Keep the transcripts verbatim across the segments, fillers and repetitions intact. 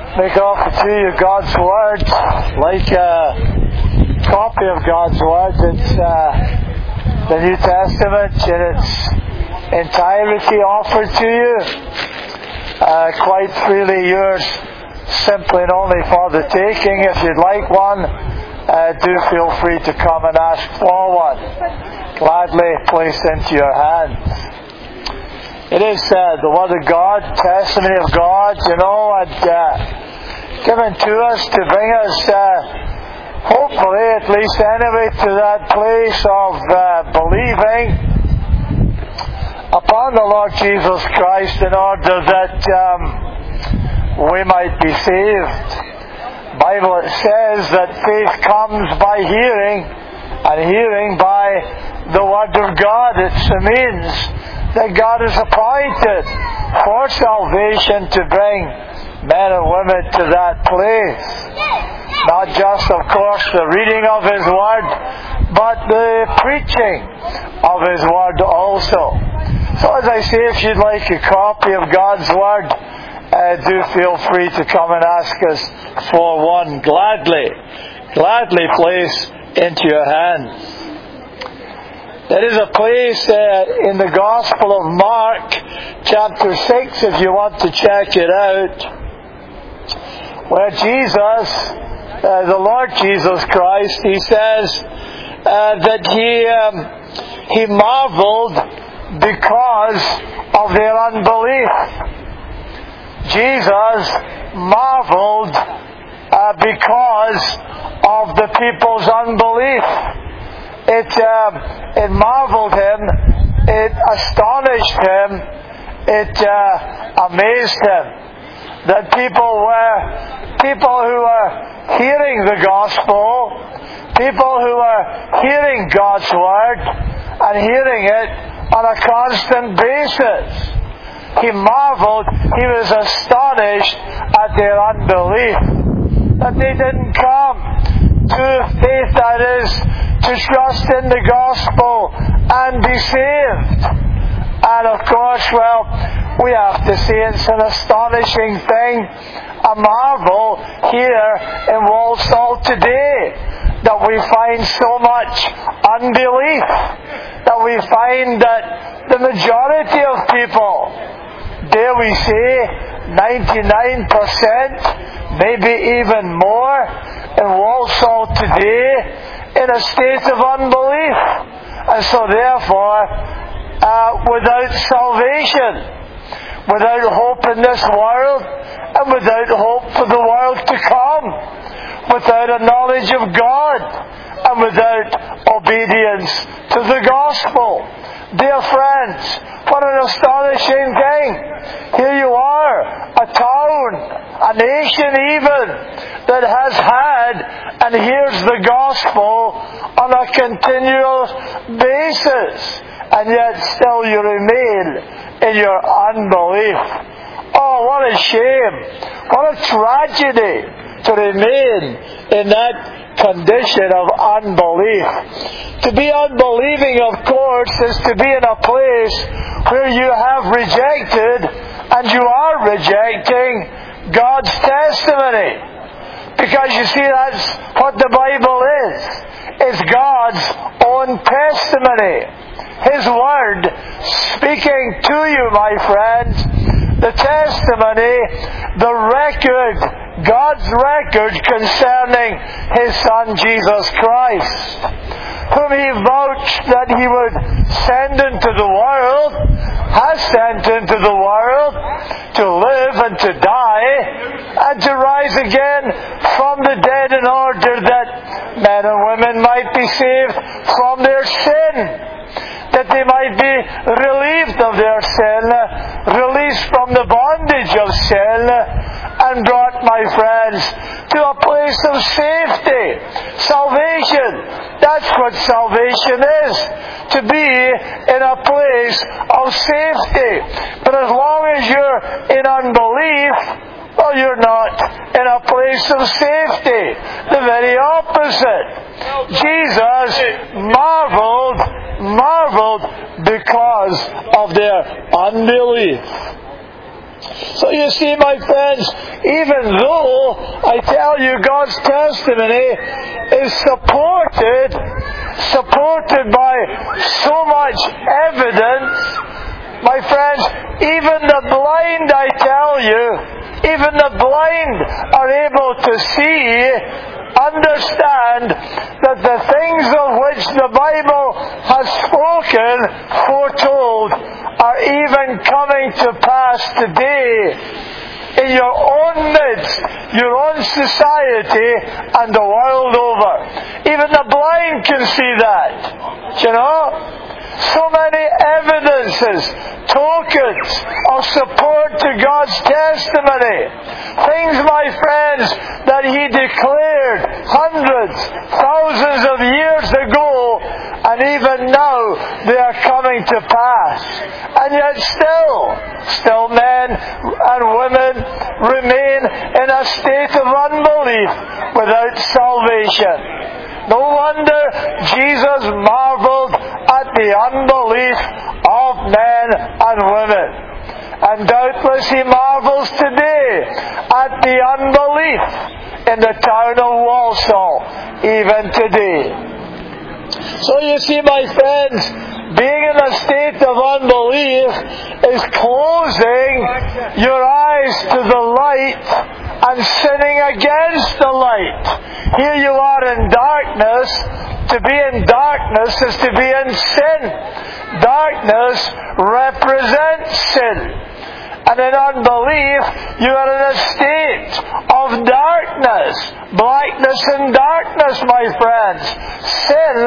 make offer to you God's Word, like a copy of God's Word. It's uh, the New Testament in its entirety offered to you, uh, quite freely yours, simply and only for the taking. If you'd like one, uh, do feel free to come and ask for one, gladly placed into your hands. It is uh, the Word of God, testimony of God, you know, and uh, given to us to bring us, uh, hopefully, at least anyway, to that place of uh, believing upon the Lord Jesus Christ in order that um, we might be saved. The Bible it says that faith comes by hearing, and hearing by the Word of God. It means that God is appointed for salvation to bring men and women to that place. Not just, of course, the reading of His Word, but the preaching of His Word also. So as I say, if you'd like a copy of God's Word, uh, do feel free to come and ask us for one. Gladly, gladly place into your hands. There is a place uh, in the Gospel of Mark, chapter six, if you want to check it out, where Jesus, uh, the Lord Jesus Christ, He says uh, that He um, He marveled because of their unbelief. Jesus marveled uh, because of the people's unbelief. It, um, it marveled Him, it astonished Him, it uh, amazed Him that people were, people who were hearing the gospel, people who were hearing God's Word and hearing it on a constant basis. He marveled, He was astonished at their unbelief, that they didn't come to faith, that is, to trust in the gospel and be saved. And of course, well, we have to say it's an astonishing thing, a marvel here in Walsall today, that we find so much unbelief, that we find that the majority of people, dare we say, ninety-nine percent, maybe even more, in Walsall today, in a state of unbelief, and so therefore uh, without salvation, without hope in this world, and without hope for the world to come, without a knowledge of God, and without obedience to the gospel. Dear friends, what an astonishing thing. Here you are, a town, a nation even, that has had and hears the gospel on a continual basis, and yet still you remain in your unbelief. Oh, what a shame, what a tragedy to remain in that condition of unbelief. To be unbelieving, of course, is to be in a place where you have rejected and you are rejecting God's testimony. Because you see, that's what the Bible is. It's God's own testimony. His Word speaking to you, my friends. The testimony, the record, God's record concerning His Son Jesus Christ, whom He vouched that He would send into the world, has sent into the world, to live and to die, and to rise again from the dead in order that men and women might be saved from their sin, that they might be relieved of their sin, released from the bondage of sin, and brought, my friends, to a place of safety, salvation. That's what salvation is, to be in a place of safety. But as long as you're in unbelief, well, you're not in a place of safety. The very opposite. Jesus marveled, marveled because of their unbelief. So you see, my friends, even though I tell you God's testimony is supported, supported by so much evidence, my friends, even the blind, I tell you, even the blind are able to see, understand that the things of which the Bible has spoken, foretold, are even coming to pass today in your own midst, your own society, and the world over. Even the blind can see that. You know? So many evidences, tokens of support to God's testimony. Things, my friends, that He declared hundreds, thousands of years ago, and even now they are coming to pass. And yet still, still men and women remain in a state of unbelief without salvation. No wonder Jesus marveled at the unbelief of men and women. And doubtless He marvels today at the unbelief in the town of Walsall, even today. So you see, my friends, being in a state of unbelief is closing your eyes to the light and sinning against the light. Here you are in darkness. To be in darkness is to be in sin. Darkness represents sin. And in unbelief, you are in a state of darkness. Blackness and darkness, my friends. Sin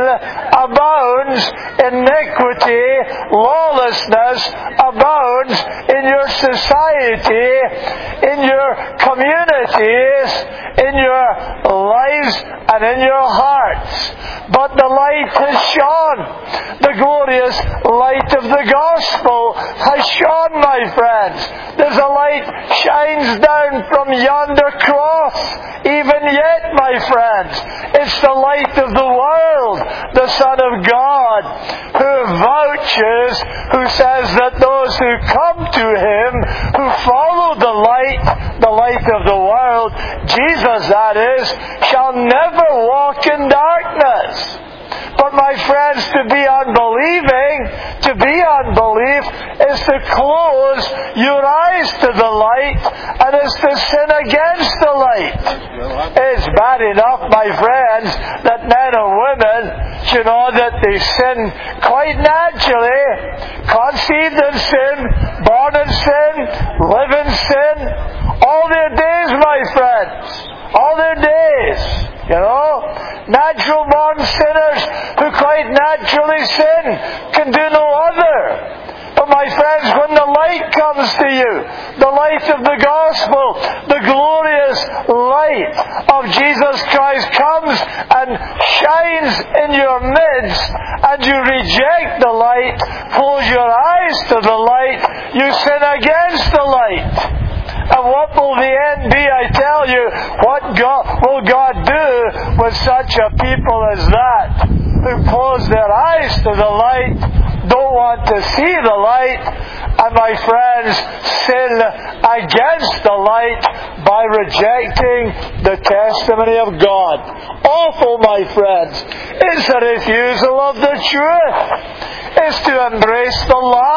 abounds, iniquity, lawlessness abounds in your society, in your communities, in your lives, and in your hearts. But the light has shone. The glorious light of the gospel has shone, my friends. There's a light shines down from yonder cross. Even yet, my friends, it's the light of the world, the Son of God, who vouches, who says that those who come to Him, who follow the light, the light of the world, Jesus that is, shall never walk in darkness. But my friends, to be unbelieving, to be unbelief, is to close your eyes to the light, and is to sin against the light. It's bad enough, my friends, that men and women, you know, that they sin quite naturally, conceived in sin, born in sin, live in sin, all their days, my friends, all their days. You know, natural born sinners who quite naturally sin can do no other. But my friends, when the light comes to you, the light of the gospel, the glorious light of Jesus Christ comes and shines in your midst, and you reject the light, close your eyes to the light, you sin against the light. And what will the end be, I tell you? What God, will God do with such a people as that, who close their eyes to the light, don't want to see the light, and my friends, sin against the light by rejecting the testimony of God? Awful, my friends. It's a refusal of the truth. It's to embrace the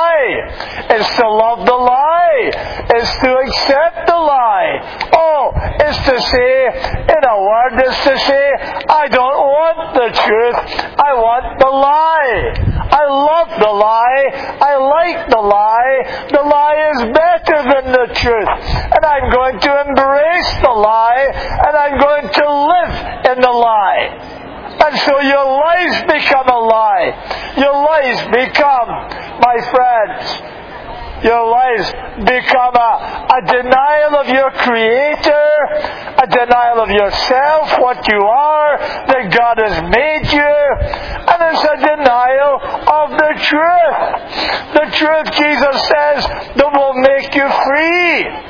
lie. It's to love the lie. It's to accept the lie. Oh, it's to say, in a word, it's to say, I don't want the truth. I want the lie. I love the lie. I like the lie. The lie is better than the truth. And I'm going to embrace the lie, and I'm going to live in the lie. And so your lives become a lie. Your lives become, my friends, your lives become a, a denial of your Creator, a denial of yourself, what you are, that God has made you, and it's a denial of the truth. The truth, Jesus says, that will make you free.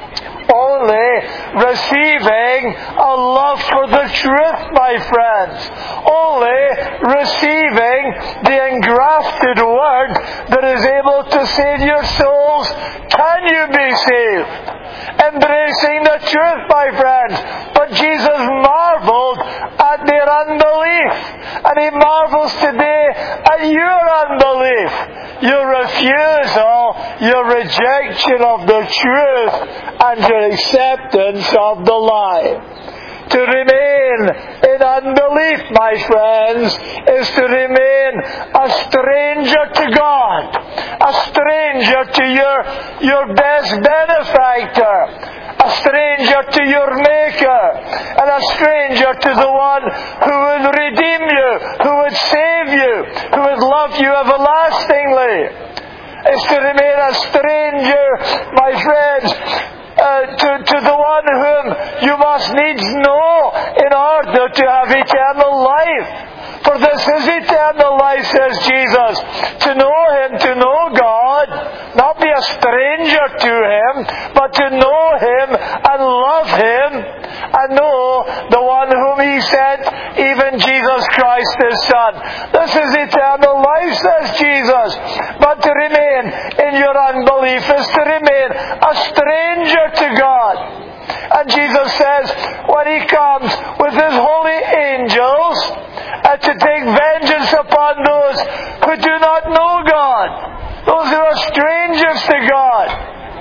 Only receiving a love for the truth, my friends. Only receiving the engrafted Word that is able to save your soul angels can you be saved. Embracing the truth, my friends. But Jesus marveled at their unbelief. And He marvels today at your unbelief. Your refusal, your rejection of the truth, and your acceptance of the lie. To remain in unbelief, my friends, is to remain a stranger to God, a stranger to your, your best benefactor, a stranger to your Maker, and a stranger to the one who would redeem you, who would save you, who would love you everlastingly. Is to remain a stranger, my friends, Uh, to, to the one whom you must needs know in order to have eternal life. For this is eternal life, says Jesus, to know Him, to know God, not be a stranger to Him, but to know Him and love Him, and know the one whom He sent, even Jesus Christ His Son. This is eternal life, says Jesus. But to remain in your unbelief is to remain a stranger to God. And Jesus says, when He comes with His holy angels, uh, to take vengeance upon those who do not know God, those who are strangers to God,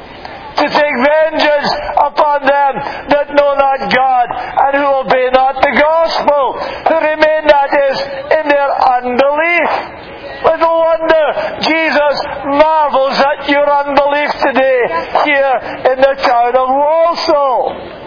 to take vengeance upon them that know not God and who obey not the gospel, who remain, that is, in their unbelief. Little wonder Jesus marvels at your unbelief today here in the town of Walsall.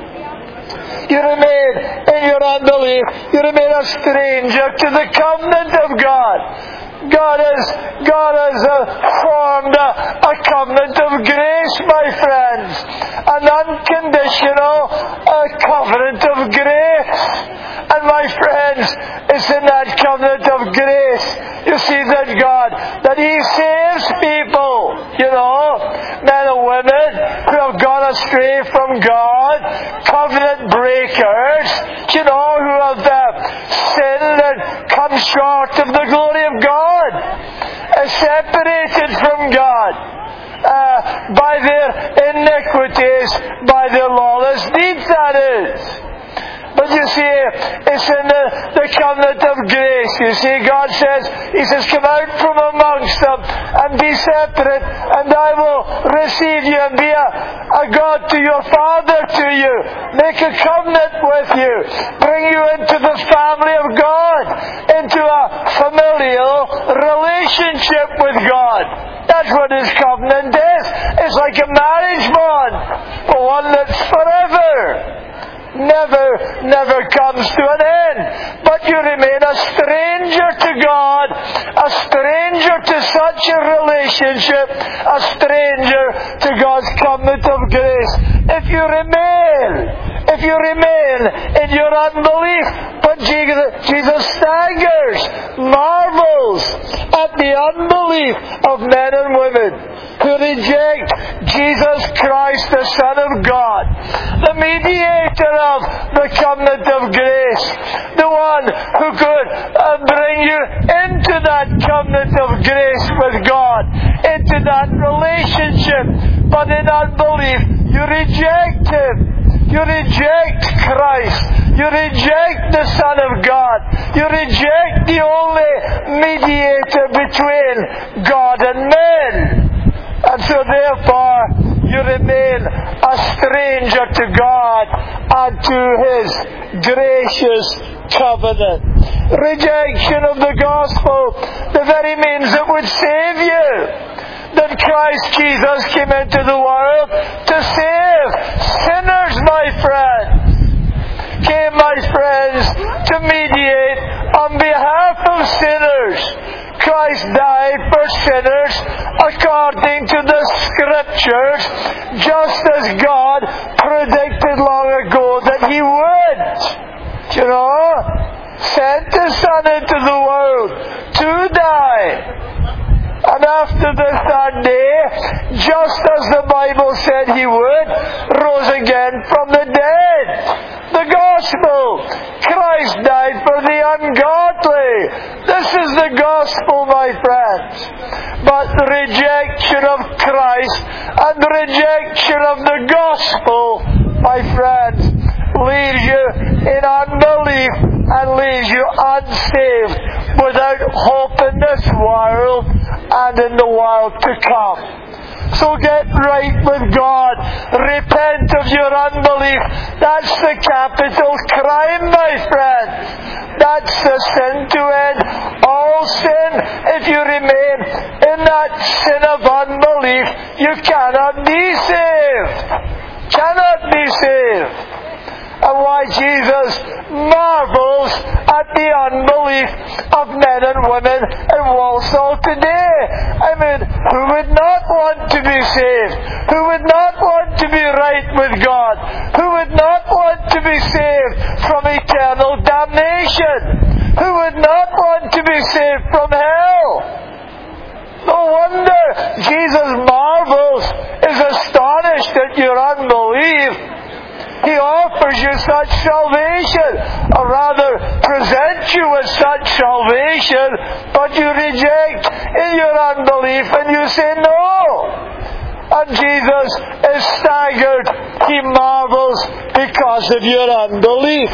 You remain in your unbelief. You remain a stranger to the covenant of God. God has, God has uh, formed a, a covenant of grace, my friends. An unconditional uh, covenant of grace. And my friends, it's in that covenant of grace, you see that God, that He saves people, you know, men and women who have gone astray from God, covenant breakers, you know, who have uh, sinned and come short of the glory of God, uh, separated from God uh, by their iniquities, by their lawless deeds, that is. But you see, it's in the, the covenant of grace. You see, God says, He says, come out from amongst them and be separate, and I will receive you and be a, a God to your Father to you. Make a covenant with you. Bring you into the family of God, into a familial relationship with God. That's what His covenant is. It's like a marriage bond, but one that's forever. Never, never comes to an end. But you remain a stranger to God, a stranger to such a relationship, a stranger to God's covenant of grace. If you remain, if you remain in your unbelief, but Jesus, Jesus staggers, marvels at the unbelief of men and women who reject Jesus Christ, the Son of God, the mediator of the covenant of grace, the one who could uh, bring you into that covenant of grace with God, into that relationship. But in unbelief, you reject Him. You reject Christ. You reject the Son of God. You reject the only mediator between God and men. And so therefore, you remain a stranger to God and to His gracious covenant. Rejection of the gospel, the very means that would save you. That Christ Jesus came into the world to save sinners, my friends. Came, my friends, to mediate on behalf of sinners. Christ died for sinners according to the Scriptures, just as God predicted long ago that He would. You know, sent His Son into the world to die. And after the third day, just as the Bible said He would, rose again from the dead. The gospel. Christ died for the ungodly. This is the gospel, my friends. But the rejection of Christ my friends, leaves you in unbelief and leaves you unsaved, without hope in this world and in the world to come. So get right with God. Repent of your unbelief. That's the capital crime, my friends. That's the sin to end all sin. If you remain in that sin of unbelief, you cannot be saved. Cannot be saved. And why Jesus marvels at the unbelief of men and women in Walsall today. I mean, who would not want to be saved? Who would not want to be right with God? Who would not want to be saved from eternal damnation? Who would not want to be saved from hell? No wonder Jesus marvels, is astonished at your unbelief. He offers you such salvation, or rather presents you with such salvation, but you reject in your unbelief and you say no. And Jesus is staggered. He marvels because of your unbelief.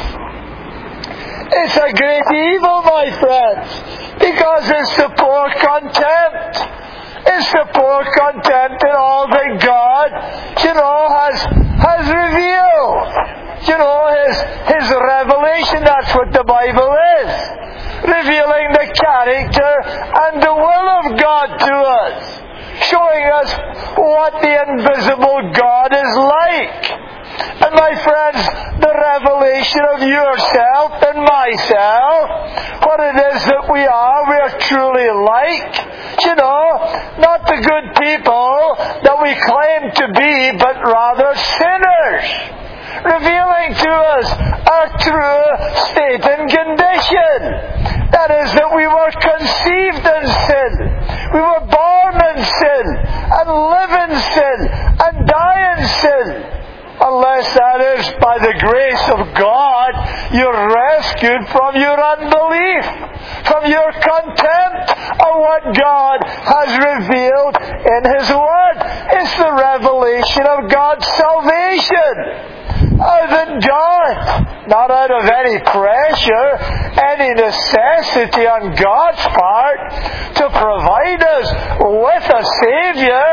It's a great evil, my friends, because it's to pour contempt. It's to pour contempt in all that God, you know, has has revealed. You know, His His revelation, that's what the Bible is. Revealing the character and the will of God to us. Showing us what the invisible God is like. And my friends, the revelation of yourself and myself, what it is that we are, we are truly like. You know, not the good people that we claim to be, but rather sinners. Revealing to us our true state and condition. That is, that we were conceived in sin. We were born in sin, and live in sin, and die in sin. Unless that is by the grace of God, you're rescued from your unbelief, from your contempt of what God has revealed in His Word. It's the revelation of God's salvation. Out of God, not out of any pressure, any necessity on God's part to provide us with a Saviour,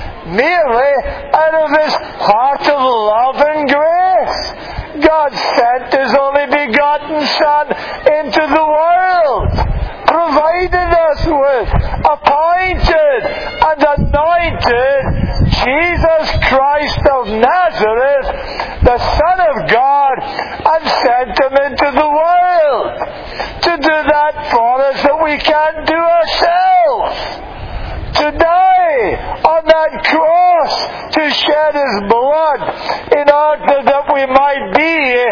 merely out of His heart of love and grace. God sent His only begotten Son into the world, provided us with, appointed and anointed Jesus Christ of Nazareth, the Son of God, and sent Him into the world to do that for us that we can't do ourselves. To die on that cross, to shed His blood in order that we might be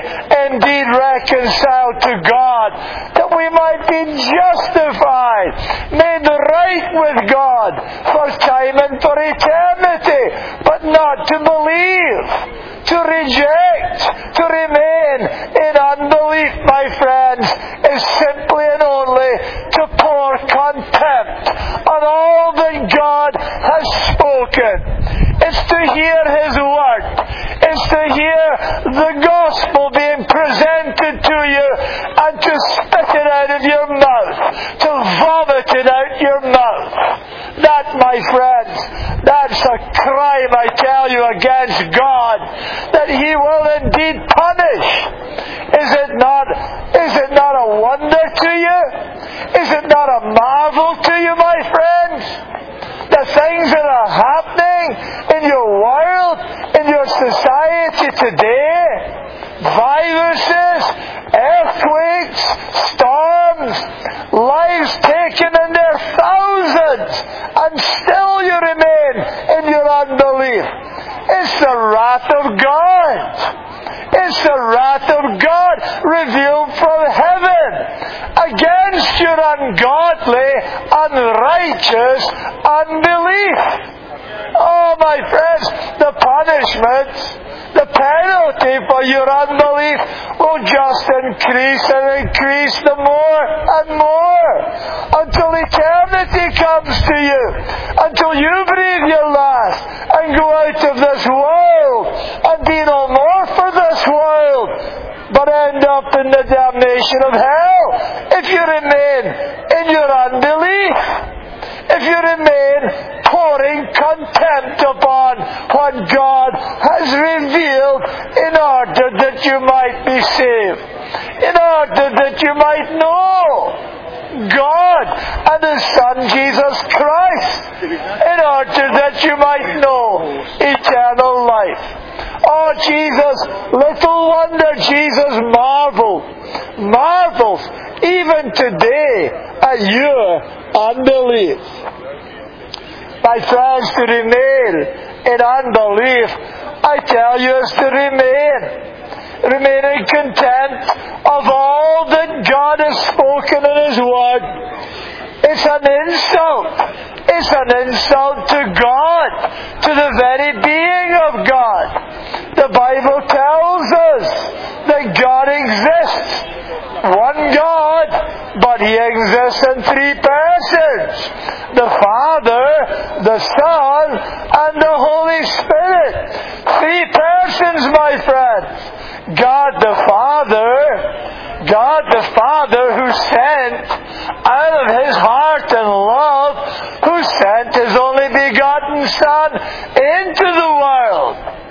indeed reconciled to God, that we might be justified, made right with God for time and for eternity, but not to believe, to reject, to remain in unbelief, my friends, is simply and only to pour contempt on all that God has spoken. It's to hear His Word. It's to hear the gospel being presented to you and to spit it out of your mouth, to vomit it out your mouth. That, my friends, that's a crime, I tell you, against God, that He will indeed punish. Is it not, is it not a wonder to you? Is it not a marvel to you, my friends? The things that are happening in your world, in your society today, viruses, earthquakes, storms, lives taken in their thousands, and still you remain in your unbelief. It's the wrath of God. It's the wrath of God revealed from heaven against your ungodly, unrighteous unbelief. Oh, my friends, the punishments, the penalty for your unbelief will just increase and increase the more and more until eternity comes to you, until you breathe your last and go out of this world and be no more for damnation of hell if you remain in your unbelief. If you remain pouring contempt upon what God has revealed in order that you might be saved, in order that you might know God and His Son Jesus Christ, in order that you might know eternal life. Oh, Jesus, little wonder Jesus marveled, marvels even today at your unbelief. My friends, to remain in unbelief, I tell you, is to remain. Remain in contempt of all that God has spoken in His Word. It's an insult. It's an insult to God, to the very being of God. The Bible tells us that God exists. One God, but He exists in three persons. The Father, the Son, and the Holy Spirit. Three persons, my friends. God the Father, God the Father who sent out of His heart and love, who sent His only begotten Son into the world.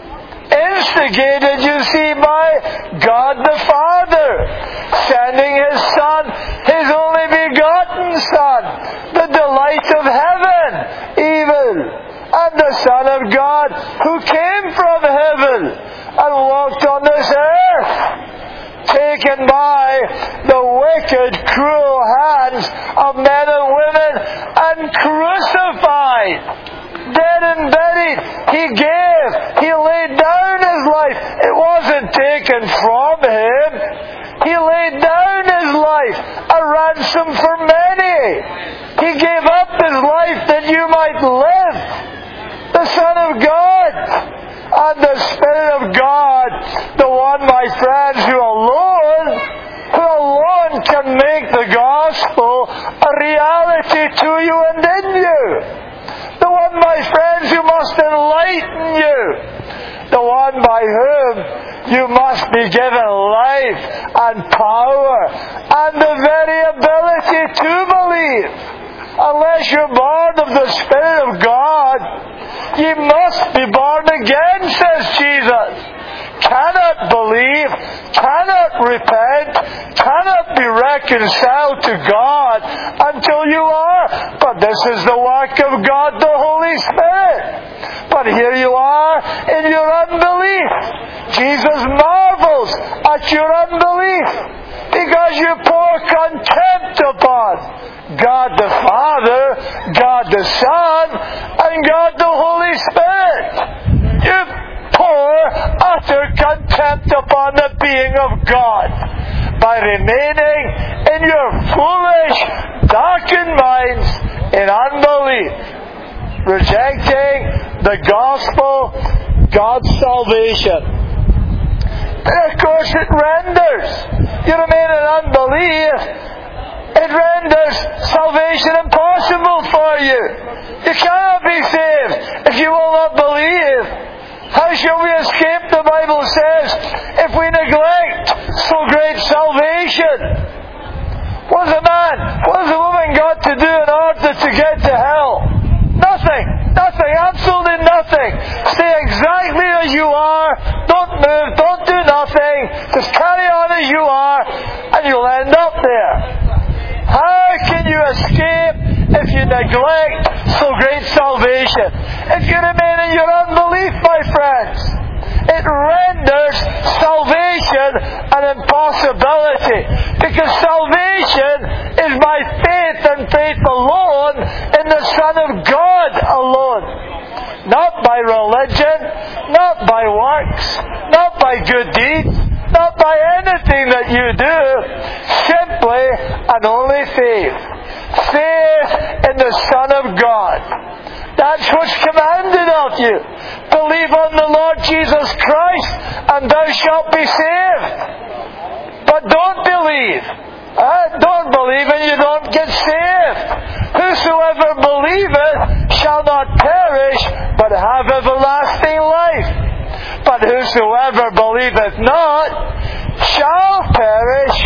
Instigated, you see, by God the Father, sending His Son, His only begotten Son, the delight of heaven, even, and the Son of God who came from heaven and walked on this earth, taken by the wicked, cruel hands of men and women and crucified, dead and buried. He gave, He laid down His life. It wasn't taken from Him. He laid down His life, a ransom for many. He gave up His life that you might live. The Son of God and the Spirit of God, the one, my friends, who alone, who alone can make the gospel a reality to you and in you. The one, my friends, who must enlighten you. The one by whom you must be given life and power and the very ability to believe. Unless you're born of the Spirit of God, ye must be born again, says Jesus. Cannot believe, cannot repent, cannot be reconciled to God until you are. But this is the work of God, the Holy Spirit. But here you are in your unbelief. Jesus marvels at your unbelief because you pour contempt upon God the Father, God the Son, and God the Holy Spirit. You pour utter contempt upon the being of God by remaining in your foolish, darkened minds in unbelief, rejecting the gospel, God's salvation. And of course it renders, you remain in unbelief, it renders salvation impossible for you. You cannot be saved if you will not believe. How shall we escape, the Bible says, if we neglect so great salvation? What has a man, what has a woman got to do in order to get to hell? Nothing. Nothing. Absolutely nothing. Stay exactly as you are. Don't move. Don't do nothing. Just carry on as you are and you'll end up there. How can you escape if you neglect so great salvation? If you remain in your unbelief, my friends, it renders salvation an impossibility. Because salvation is by faith and faith alone in the Son of God alone. Not by religion, not by works, not by good deeds, not by anything that you do, simply and only faith. Faith in the Son of God. That's what's commanded of you. Believe on the Lord Jesus Christ, and thou shalt be saved. But don't believe. Uh, don't believe and you don't get saved. Whosoever believeth shall not perish, but have everlasting life. But whosoever believeth not shall perish,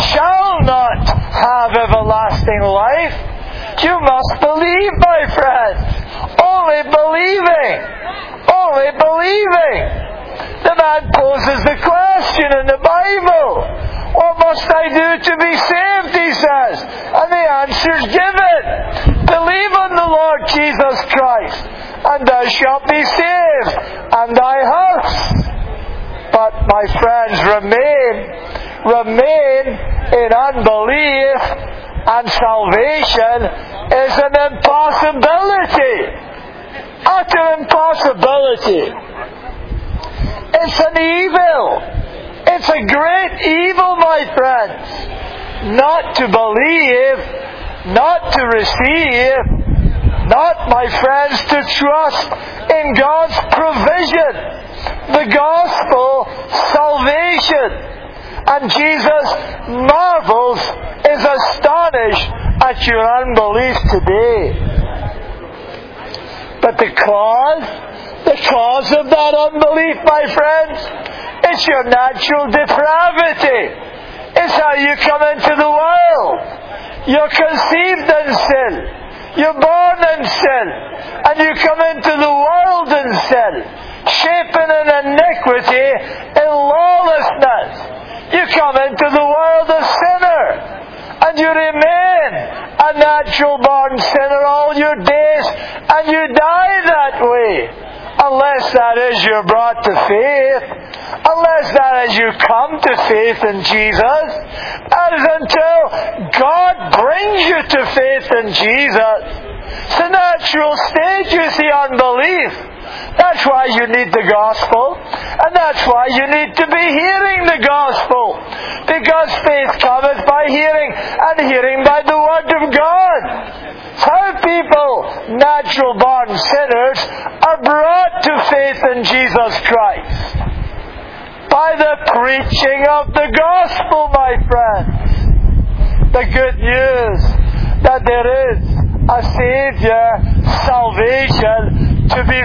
shall not have everlasting life. You must believe, my friends. Only believing. Only believing. The man poses the question in the Bible. What must I do to be saved, he says. And the answer is given. Believe on the Lord Jesus Christ, and thou shalt be saved, and thy house. But, my friends, remain, remain in unbelief, and salvation is an impossibility. Utter impossibility. It's an evil. It's a great evil, my friends. Not to believe, not to receive, not, my friends, to trust in God's provision. The gospel, salvation. And Jesus marvels, is astonished at your unbelief today. But the cause, the cause of that unbelief, my friends, it's your natural depravity. It's how you come into the world. You're conceived in sin. You're born in sin. And you come into the world in sin, shapen in iniquity, in lawlessness. You come into the world a sinner, and you remain a natural born sinner all your days, and you die that way. Unless that is you're brought to faith, unless that is you come to faith in Jesus, that is until God brings you to faith in Jesus. It's a natural state, you see, unbelief. That's why you need the gospel, and that's why you need to be hearing the gospel. Because faith cometh by hearing, and hearing by the word of God. How people, natural born sinners, are brought to faith in Jesus Christ. By the preaching of the gospel, my friends. The good news that there is a Saviour, salvation to be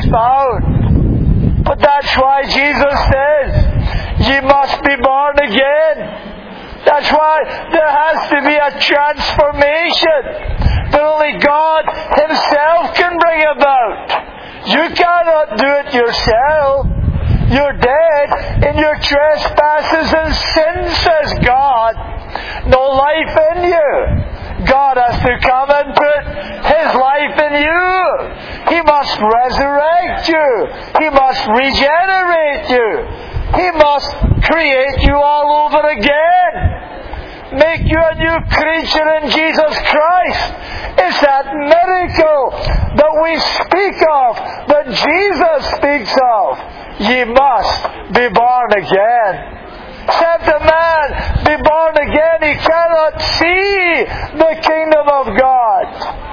found. But that's why Jesus says, ye must be born again. That's why there has to be a transformation that only God Himself can bring about. You cannot do it yourself. You're dead in your trespasses and sins, says God. No life in you. God has to come and put His life in you. He must resurrect you. He must regenerate you. He must create you all over again. Make you a new creature in Jesus Christ. It's that miracle that we speak of, that Jesus speaks of. Ye must be born again. Except a man be born again, he cannot see the kingdom of God.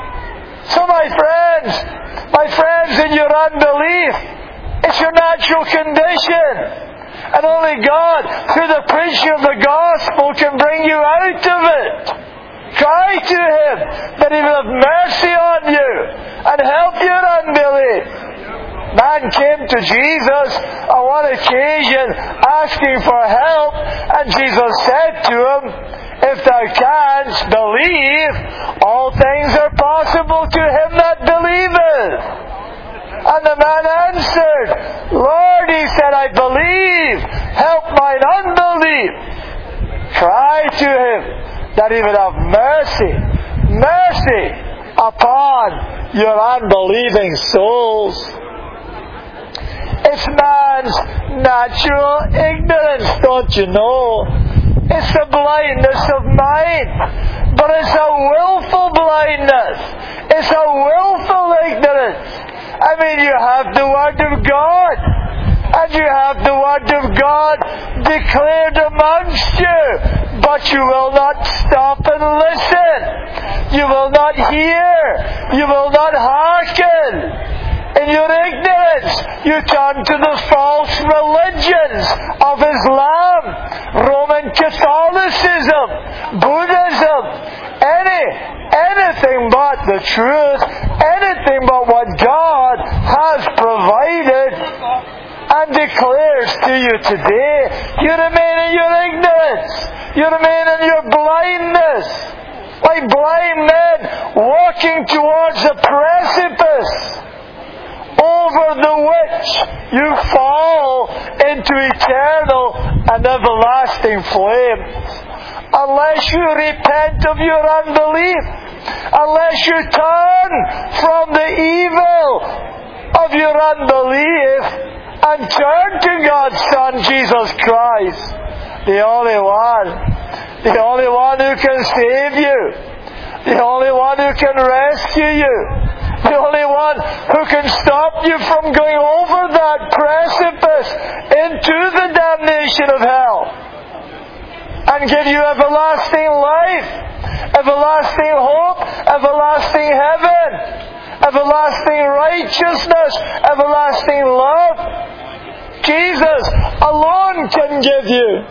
So my friends, my friends, in your unbelief, it's your natural condition. And only God, through the preaching of the gospel, can bring you out of it. Cry to Him that He will have mercy on you and help your unbelief. Man came to Jesus on one occasion asking for help, and Jesus said to him, if thou canst believe, all things are possible to him that believeth. And the man answered, Lord, he said, I believe, help mine unbelief. Cry to Him that He would have mercy, mercy upon your unbelieving souls. It's man's natural ignorance, don't you know? It's the blindness of mind. But it's a willful blindness. It's a willful ignorance. I mean, you have the Word of God. And you have the Word of God declared amongst you. But you will not stop and listen. You will not hear. You will not hearken. In your ignorance, you turn to the false religions of Islam, Roman Catholicism, Buddhism, any, anything but the truth, anything but what God has provided and declared appears to you today, you remain in your ignorance. You remain in your blindness. Like blind men walking towards a precipice, over the which you fall into eternal and everlasting flames. Unless you repent of your unbelief, unless you turn from the evil of your unbelief and turn to God's Son, Jesus Christ, the only one, the only one who can save you, the only one who can rescue you, the only one who can stop you from going over that precipice into the damnation of hell and give you everlasting life, everlasting hope, everlasting heaven, everlasting righteousness, everlasting love. Jesus alone can give you.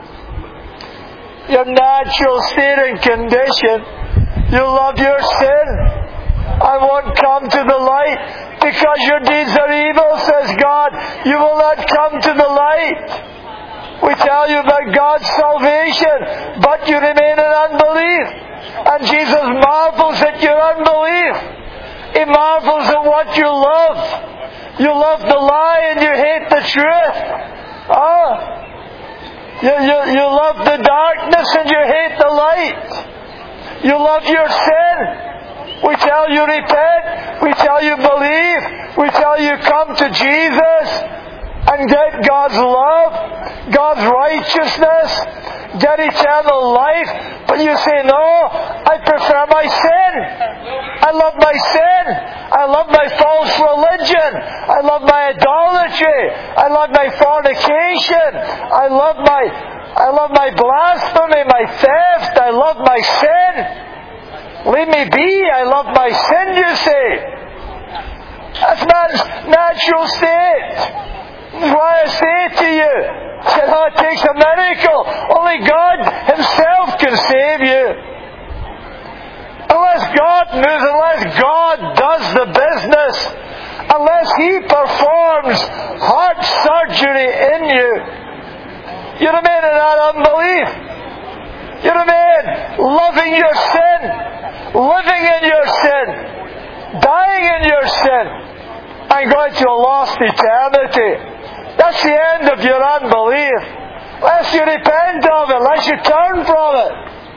Your natural state and condition, you love your sin and won't come to the light because your deeds are evil, says God. You will not come to the light. We tell you about God's salvation, but you remain in unbelief. And Jesus marvels at your unbelief. He marvels at what you love. You love the lie and you hate the truth. Oh, you, you, you love the darkness and you hate the light. You love your sin. We tell you repent. We tell you believe. We tell you come to Jesus and get God's love, God's righteousness, get eternal life. But you say, no, I prefer my sin. I love my sin. I love my false religion. I love my idolatry. I love my fornication. I love my, I love my blasphemy, my theft. I love my sin. Leave me be. I love my sin, you say. That's man's natural state. That's why I say to you, I said, oh, it takes a miracle. Only God Himself can save you. Unless God moves, unless God does the business, unless He performs heart surgery in you, you remain in that unbelief. You remain loving your sin, living in your sin, dying in your sin, and going to a lost eternity. That's the end of your unbelief. Unless you repent of it, unless you turn from it.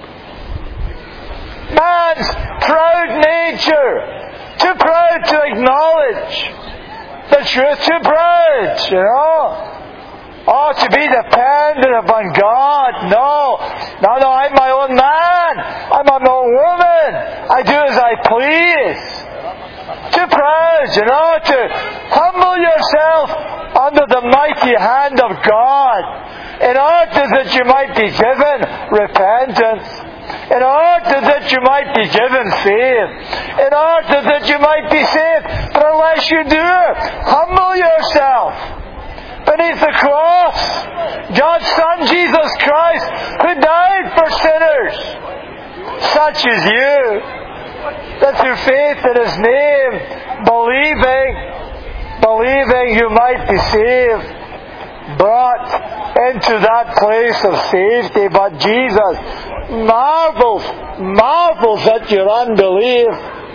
Man's proud nature, too proud to acknowledge the truth, too proud, you know. Oh, to be dependent upon God. No. No, no, I'm my own man. I'm my own woman. I do as I please. Too proud, you know, to humble yourself under the mighty hand of God in order that you might be given repentance, in order that you might be given faith, in order that you might be saved. But unless you do, humble yourself beneath the cross, God's Son Jesus Christ, who died for sinners such as you, that through faith in His name, believing, believing you might be saved, brought into that place of safety. But Jesus marvels, marvels at your unbelief.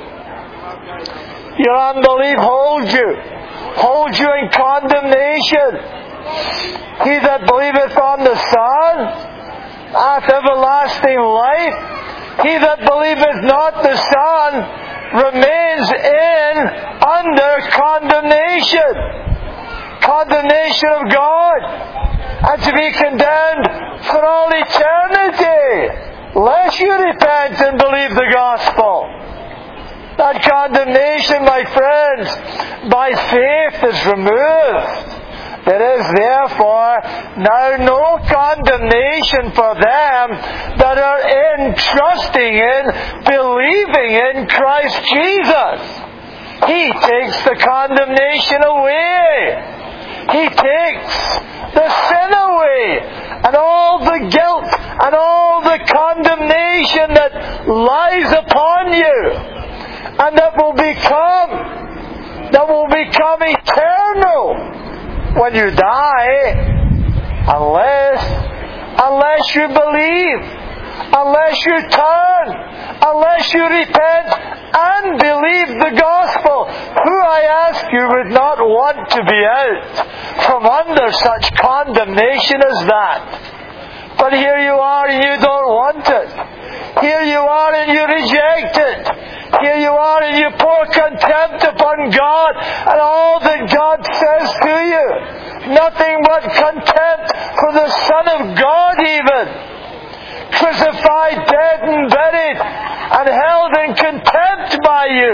Your unbelief holds you, holds you in condemnation. He that believeth on the Son hath everlasting life. He that believeth not the Son remains in under condemnation. Condemnation of God. And to be condemned for all eternity. Lest you repent and believe the gospel. That condemnation, my friends, by faith is removed. There is therefore now no condemnation for them that are in, trusting in, believing in Christ Jesus. He takes the condemnation away. He takes the sin away. And all the guilt and all the condemnation that lies upon you. And that will become, that will become eternal. when you die, unless, unless you believe, unless you turn, unless you repent and believe the gospel. Who, I ask you, would not want to be out from under such condemnation as that? But here you are and you don't want it. Here you are and you reject it. Here you are and you pour contempt upon God and all that God says to you. Nothing but contempt for the Son of God even. Crucified, dead and buried and held in contempt by you.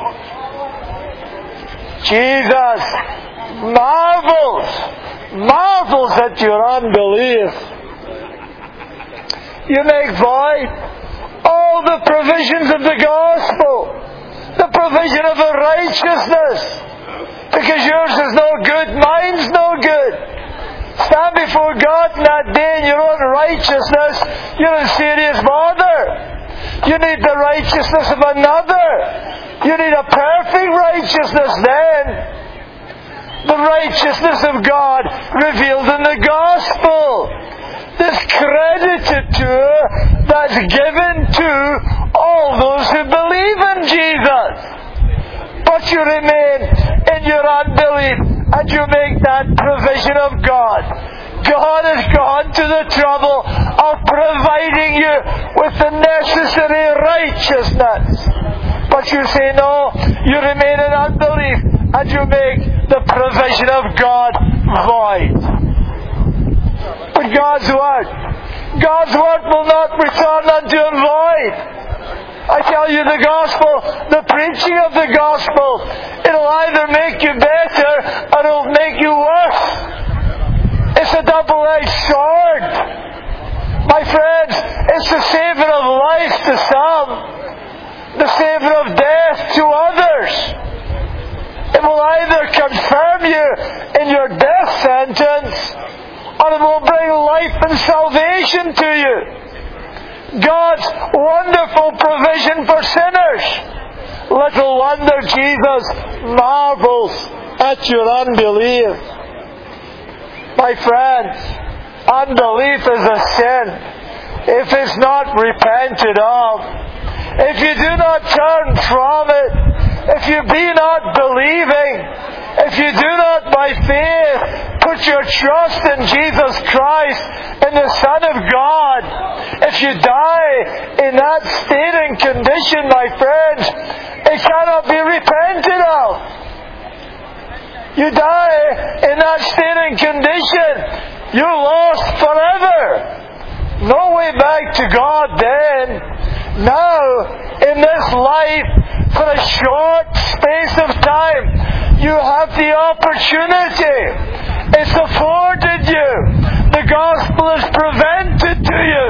Jesus marvels, marvels at your unbelief. You make void all the provisions of the gospel, the provision of a righteousness, because yours is no good, mine's no good. Stand before God in that day in your own righteousness, you're in serious bother. You need the righteousness of another. You need a perfect righteousness then. The righteousness of God revealed in the gospel. This credited to, that's given to all those who believe in Jesus. But you remain in your unbelief and you make that provision of God. God has gone to the trouble of providing you with the necessary righteousness. But you say no, you remain in unbelief and you make the provision of God void. But God's Word, God's Word will not return unto Him void. I tell you the gospel, the preaching of the gospel, it'll either make you better or it'll make you worse. It's a double-edged sword. My friends, it's the savour of life to some, the savour of death to others. It will either confirm you in your death sentence, or it will bring life and salvation to you. God's wonderful provision for sinners. Little wonder Jesus marvels at your unbelief. My friends, unbelief is a sin if it's not repented of. If you do not turn from it, if you be not believing, if you do not by faith put your trust in Jesus Christ, in the Son of God, if you die in that state and condition, my friends, it cannot be repented of. You die in that state and condition, you're lost forever. No way back to God then. Now, in this life, for a short space of time, you have the opportunity. It's afforded you. The gospel is presented to you.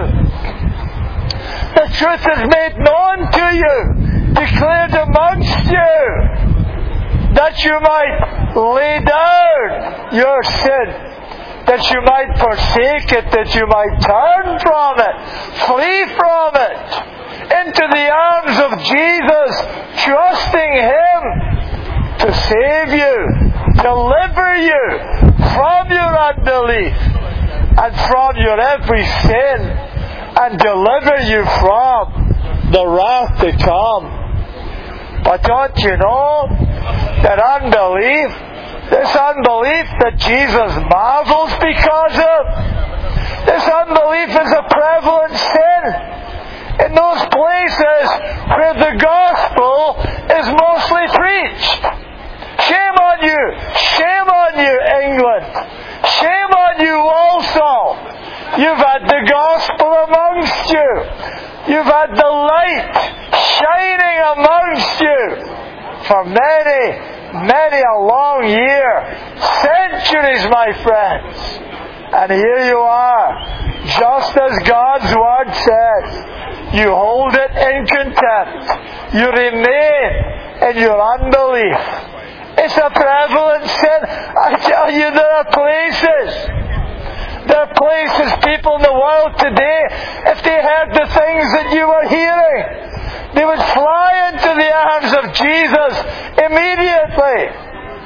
The truth is made known to you, declared amongst you, that you might lay down your sin, that you might forsake it, that you might turn from it, flee from it, into the arms of Jesus, trusting Him to save you, deliver you from your unbelief and from your every sin, and deliver you from the wrath to come. But don't you know that unbelief, this unbelief that Jesus marvels because of, this unbelief is a prevalent sin in those places where the gospel is mostly preached. Shame on you! Shame on you, England! Shame on you also! You've had the gospel amongst you. You've had the light shining amongst you for many, many a long year. Centuries, my friends. And here you are, just as God's Word says. You hold it in contempt. You remain in your unbelief. It's a prevalent sin. I tell you, there are places. There are places, people in the world today, if they heard the things that you were hearing, they would fly into the arms of Jesus immediately.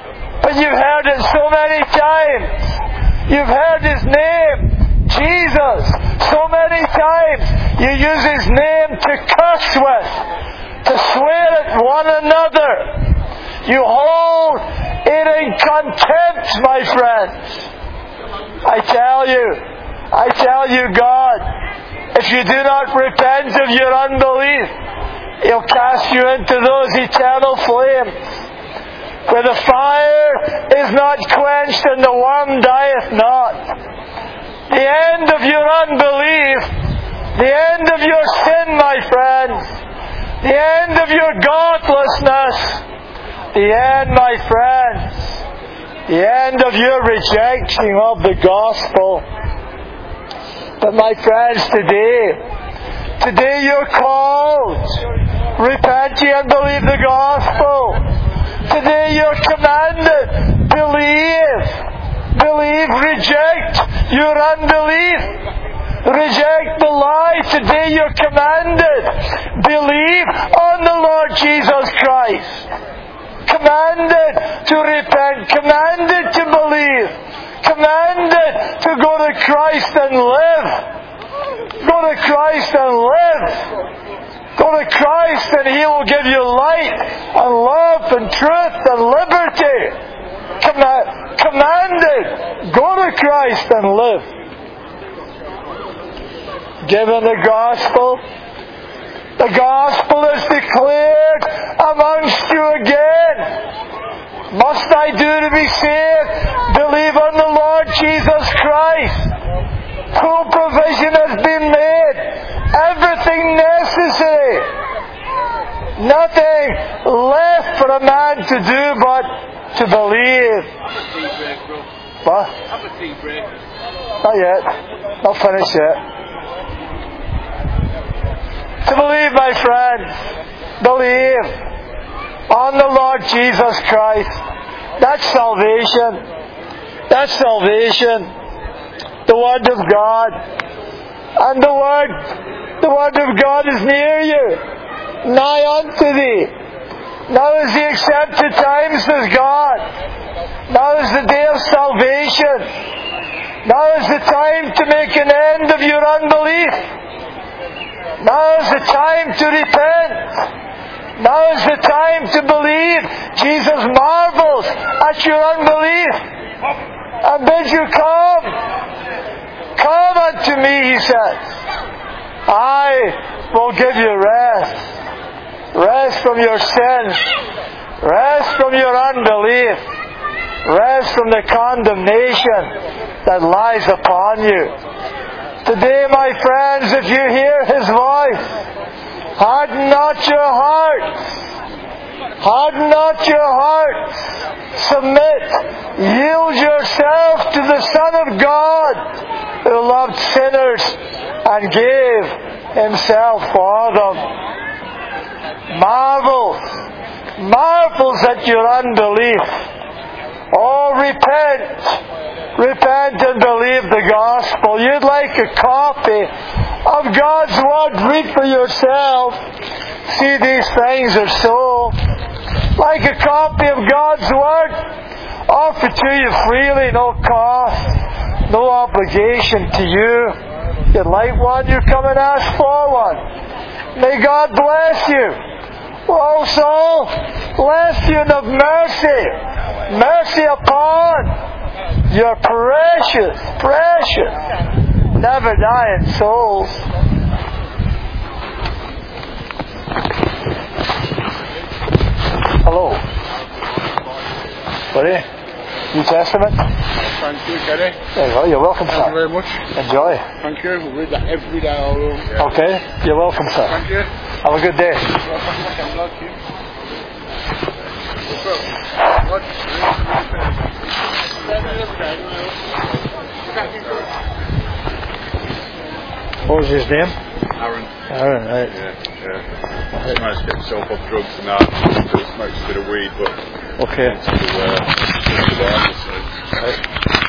but you've heard it so many times. You've heard His name, Jesus, so many times. You use His name to curse with, to swear at one another. You hold it in contempt, my friends. I tell you, I tell you, God, if you do not repent of your unbelief, He'll cast you into those eternal flames, where the fire is not quenched and the worm dieth not. The end of your unbelief, the end of your sin, my friends, the end of your godlessness, the end, my friends, the end of your rejection of the gospel. But my friends, today, today you're called. Repent ye and believe the gospel. Today you're commanded. Believe. Believe. Reject your unbelief. Reject the lie. Today you're commanded. Believe on the Lord Jesus Christ. Commanded to repent. Commanded to believe. Commanded to go to Christ and live. Go to Christ and live. Go to Christ and He will give you light and love and truth and liberty. Comm- commanded. Go to Christ and live. Given the gospel, the gospel is declared amongst you again. Must I do to be saved? Believe on the Lord Jesus Christ. Full provision has been made. Everything necessary. Nothing left for a man to do but to believe. What? Have a tea break. Not yet. Not finished yet. To believe, my friends. Believe on the Lord Jesus Christ. That's salvation. That's salvation. The Word of God. And the Word, the Word of God is near you, nigh unto thee. Now is the accepted time, says God. Now is the day of salvation. Now is the time to make an end of your unbelief. Now is the time to repent. Now is the time to believe. Jesus marvels at your unbelief and bids you come. Come unto me, He says. I will give you rest. Rest from your sins. Rest from your unbelief. Rest from the condemnation that lies upon you. Today, my friends, if you hear His voice, harden not your hearts. Harden not your hearts. Submit. Yield yourself to the Son of God, who loved sinners and gave Himself for them. Marvels. Marvels at your unbelief. Oh, repent. Repent and believe the gospel. You'd like a copy of God's Word. Read for yourself. See, these things are so. Like a copy of God's Word, offered to you freely, no cost, no obligation to you. You'd like one, you come and ask for one. May God bless you. Oh, soul, bless you and have mercy. Mercy upon your precious, precious, never dying souls. Hello. Buddy? New Testament? Thank you, Kenny. There you go. You're welcome, sir. Thank you very much. Enjoy. Thank you. We'll read that every day all along. Yeah. Okay. You're welcome, sir. Thank you. Have a good day. Well, thank you. I'm glad to. What was his name? Aaron. Aaron, right. Yeah, yeah. He managed to get himself off drugs and that. He smokes a bit of weed, but... Okay. To, uh, to the right.